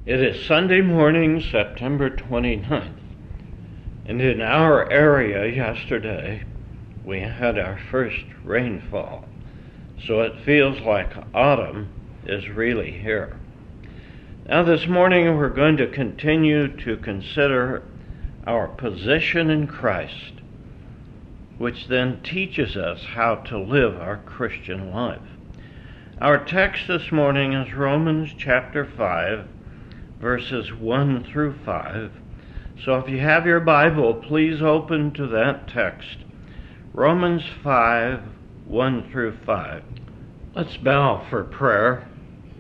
It is Sunday morning, September 29th, and in our area yesterday we had our first rainfall, so it feels like autumn is really here. Now this morning we're going to continue to consider our position in Christ, which then teaches us how to live our Christian life. Our text this morning is Romans chapter 5, verses 1 through 5. So if you have your Bible, please open to that text, Romans 5, 1 through 5. Let's bow for prayer.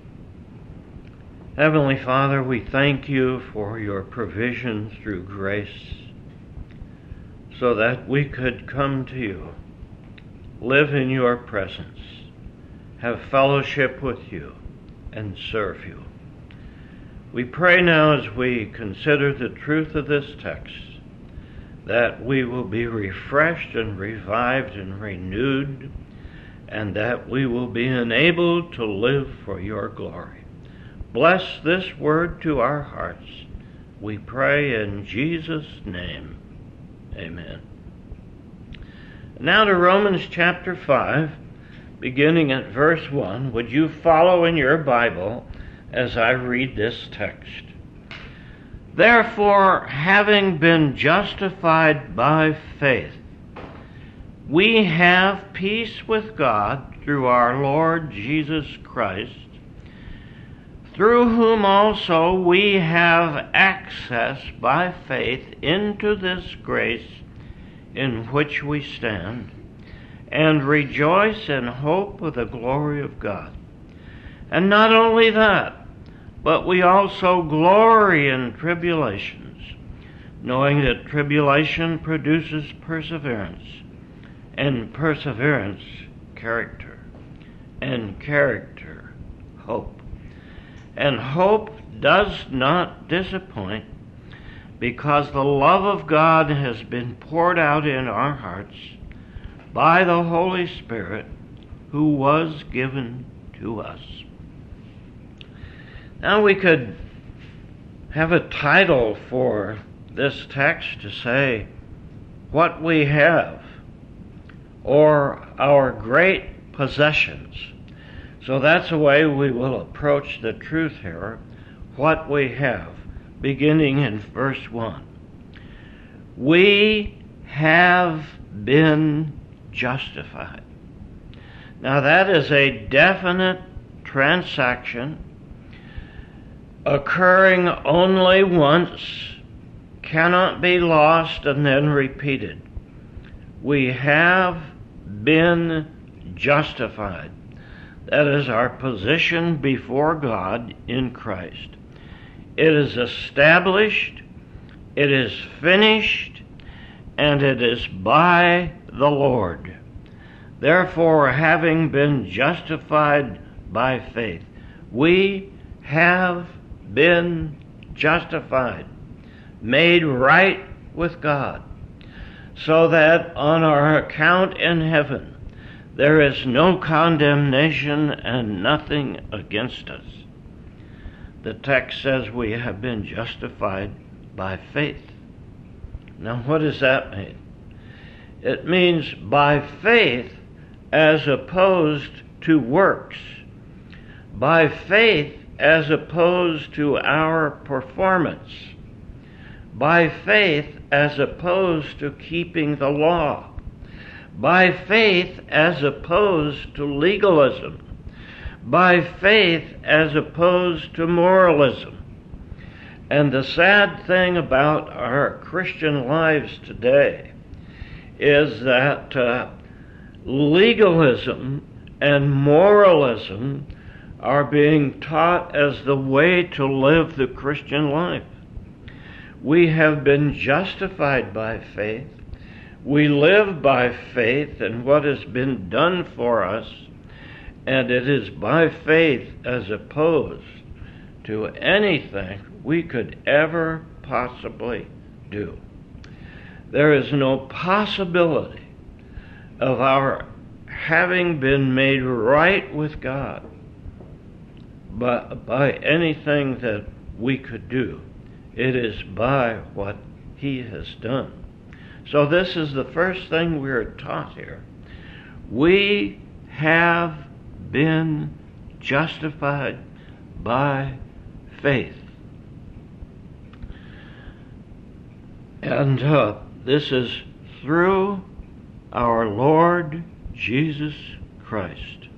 Heavenly Father, we thank you for your provision through grace so that we could come to you, live in your presence, have fellowship with you, and serve you. We pray now as we consider the truth of this text that we will be refreshed and revived and renewed, and that we will be enabled to live for your glory. Bless this word to our hearts. We pray in Jesus' name. Amen. Now to Romans chapter 5, beginning at verse 1. Would you follow in your Bible as I read this text? Therefore, having been justified by faith, we have peace with God through our Lord Jesus Christ, through whom also we have access by faith into this grace in which we stand, and rejoice in hope of the glory of God. And not only that, but we also glory in tribulations, knowing that tribulation produces perseverance, and perseverance, character, and character, hope. And hope does not disappoint, because the love of God has been poured out in our hearts by the Holy Spirit who was given to us. Now we could have a title for this text to say, what we have, or our great possessions. So that's the way we will approach the truth here, what we have, beginning in verse 1. We have been justified. Now that is a definite transaction occurring only once, cannot be lost and then repeated. We have been justified. That is our position before God in Christ. It is established, it is finished, and it is by the Lord. Therefore, having been justified by faith, we have been justified, made right with God, so that on our account in heaven there is no condemnation and nothing against us. The text says we have been justified by faith. Now what does that mean? It means by faith as opposed to works. By faith as opposed to our performance. By faith as opposed to keeping the law. By faith as opposed to legalism. By faith as opposed to moralism. And the sad thing about our Christian lives today is that legalism and moralism are being taught as the way to live the Christian life. We have been justified by faith. We live by faith in what has been done for us, and it is by faith as opposed to anything we could ever possibly do. There is no possibility of our having been made right with God but by anything that we could do. It is by what he has done. So this is the first thing we are taught here. We have been justified by faith. And this is through our Lord Jesus Christ.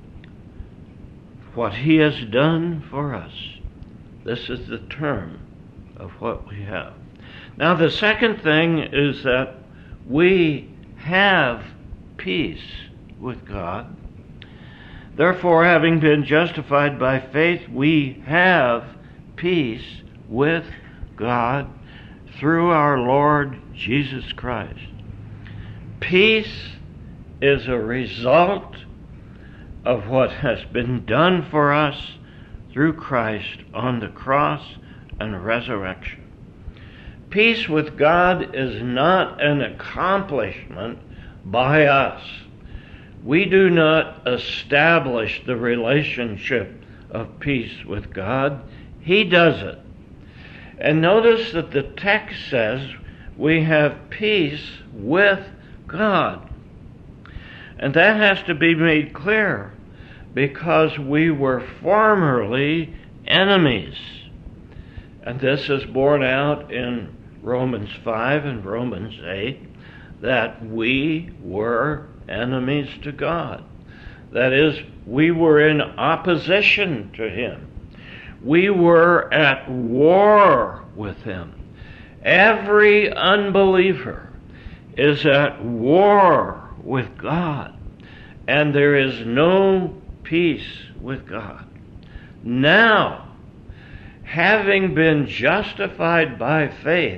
What he has done for us. This is the term of what we have. Now the second thing is that we have peace with God. Therefore, having been justified by faith, we have peace with God through our Lord Jesus Christ. Peace is a result of what has been done for us through Christ on the cross and resurrection. Peace with God is not an accomplishment by us. We do not establish the relationship of peace with God. He does it. And notice that the text says we have peace with God. And that has to be made clear because we were formerly enemies. And this is borne out in Romans 5 and Romans 8, that we were enemies to God. That is, we were in opposition to him. We were at war with him. Every unbeliever is at war with God, and there is no peace with God. Now, having been justified by faith,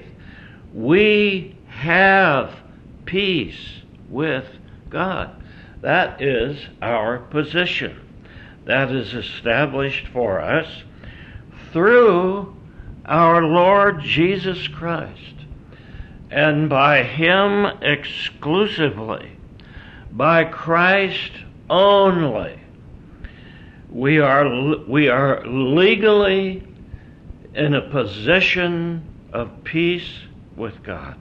we have peace with God. That is our position. That is established for us through our Lord Jesus Christ, and by him exclusively, by Christ only. We are legally in a position of peace with God.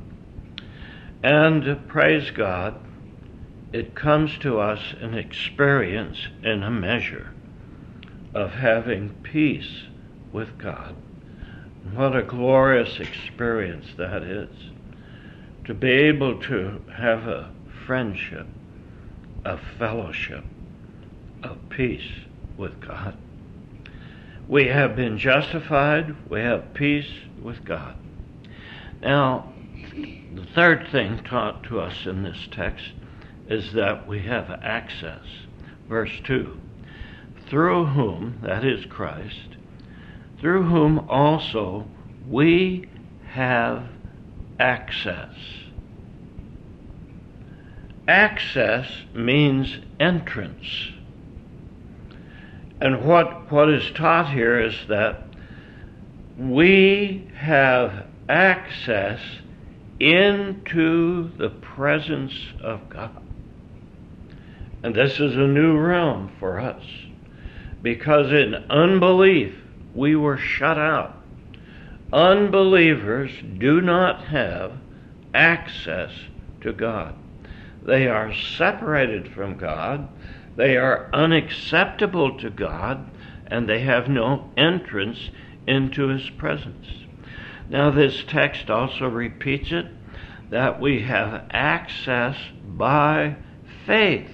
And praise God, it comes to us an experience in a measure of having peace with God. What a glorious experience that is, to be able to have a friendship, a fellowship, of peace with God. We have been justified, we have peace with God. Now, the third thing taught to us in this text is that we have access. Verse 2, through whom, that is Christ, through whom also we have access. Access means entrance. And what is taught here is that we have access into the presence of God. And this is a new realm for us, because in unbelief we were shut out. Unbelievers do not have access to God. They are separated from God, they are unacceptable to God, and they have no entrance into his presence. Now this text also repeats it, that we have access by faith,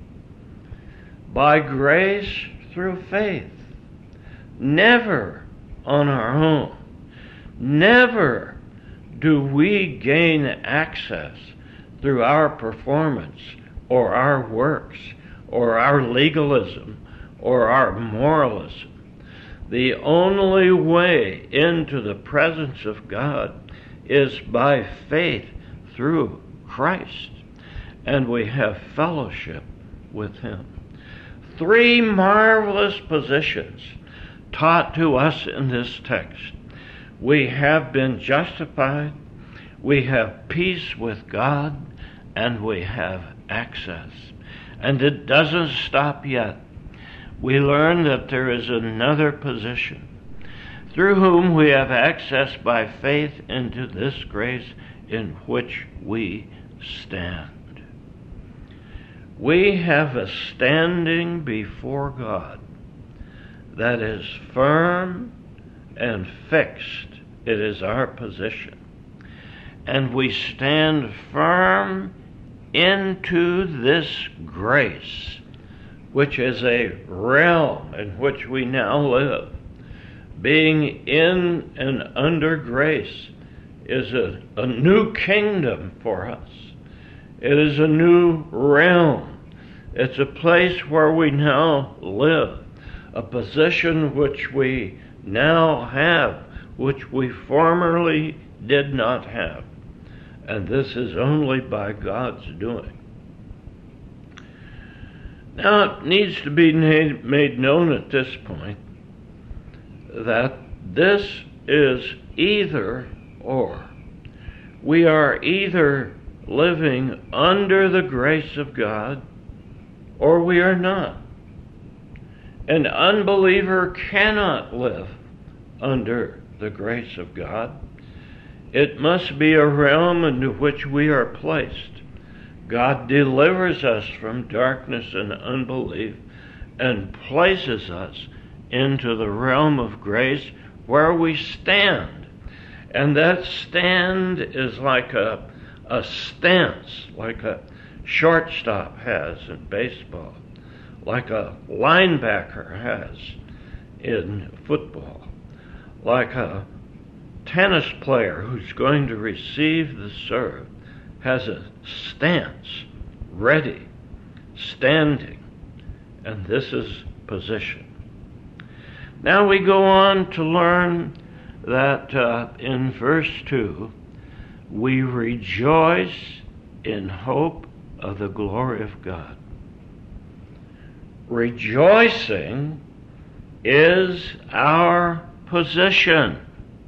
by grace through faith, never on our own. Never do we gain access through our performance or our works or our legalism or our moralism. The only way into the presence of God is by faith through Christ, and we have fellowship with him. Three marvelous positions taught to us in this text. We have been justified, we have peace with God, and we have access. And it doesn't stop yet. We learn that there is another position. through whom we have access by faith into this grace in which we stand. We have a standing before God that is firm and fixed. It is our position. And we stand firm into this grace, which is a realm in which we now live. Being in and under grace is a new kingdom for us. It is a new realm. It's a place where we now live, a position which we now have, which we formerly did not have. And this is only by God's doing. Now, it needs to be made known at this point that this is either or. We are either living under the grace of God or we are not. An unbeliever cannot live under the grace of God. It must be a realm into which we are placed. God delivers us from darkness and unbelief and places us into the realm of grace where we stand. And that stand is like a stance, like a shortstop has in baseball, like a linebacker has in football, like a tennis player who's going to receive the serve has a stance, ready, standing, and this is position. Now we go on to learn that in verse 2, we rejoice in hope of the glory of God. Rejoicing is our position,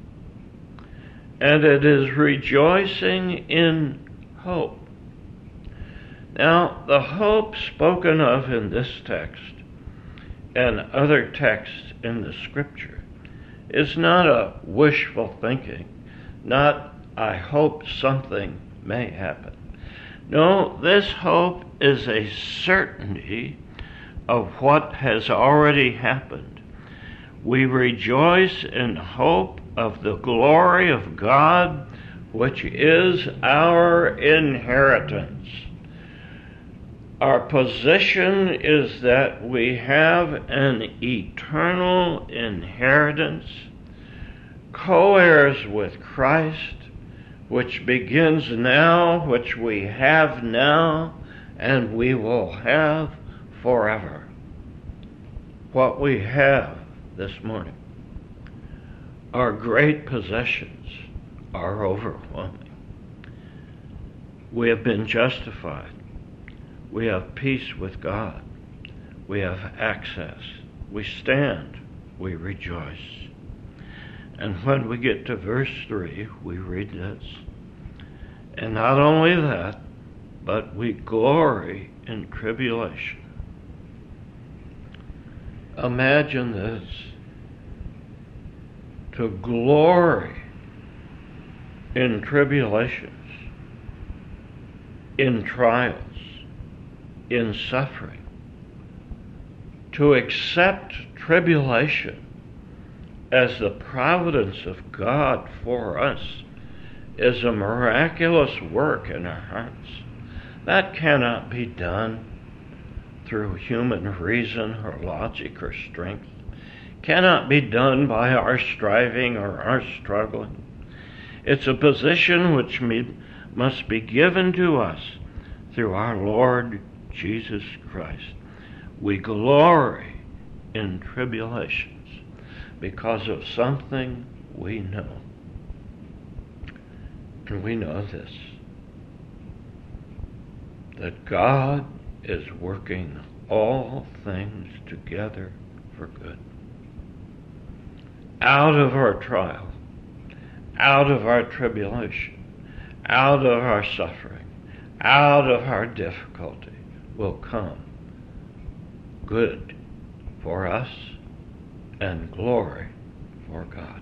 and it is rejoicing in hope. Now, the hope spoken of in this text and other texts in the Scripture is not a wishful thinking, not I hope something may happen. No, this hope is a certainty of what has already happened. We rejoice in hope of the glory of God, which is our inheritance. Our position is that we have an eternal inheritance, co-heirs with Christ, which begins now, which we have now, and we will have forever. What we have this morning, our great possessions, are overwhelming. We have been justified. We have peace with God. We have access. We stand. We rejoice. And when we get to verse 3, we read this. And not only that, but we glory in tribulation. Imagine this. To glory in tribulations, in trials, in suffering. To accept tribulation as the providence of God for us is a miraculous work in our hearts. That cannot be done through human reason or logic or strength. Cannot be done by our striving or our struggling. It's a position which must be given to us through our Lord Jesus Christ. We glory in tribulations because of something we know. And we know this, that God is working all things together for good. Out of our trial, out of our tribulation, out of our suffering, out of our difficulty will come good for us and glory before God.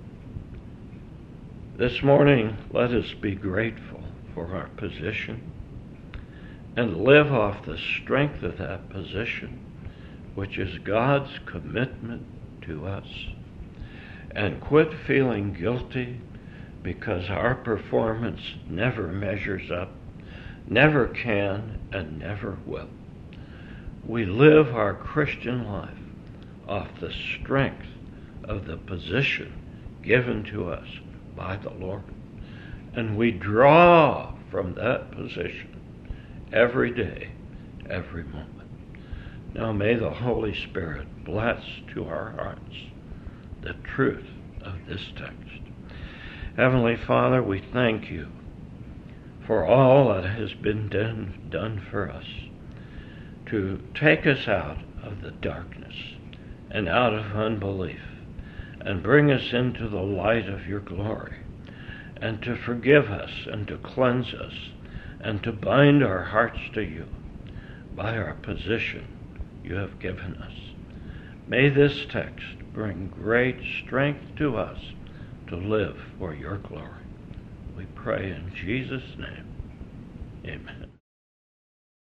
This morning, let us be grateful for our position and live off the strength of that position, which is God's commitment to us, and quit feeling guilty because our performance never measures up, never can, and never will. We live our Christian life off the strength of the position given to us by the Lord, and we draw from that position every day, every moment. Now may the Holy Spirit bless to our hearts the truth of this text. Heavenly Father, we thank you for all that has been done for us to take us out of the darkness and out of unbelief and bring us into the light of your glory, and to forgive us and to cleanse us and to bind our hearts to you by our position you have given us. May this text bring great strength to us to live for your glory. We pray in Jesus' name. Amen.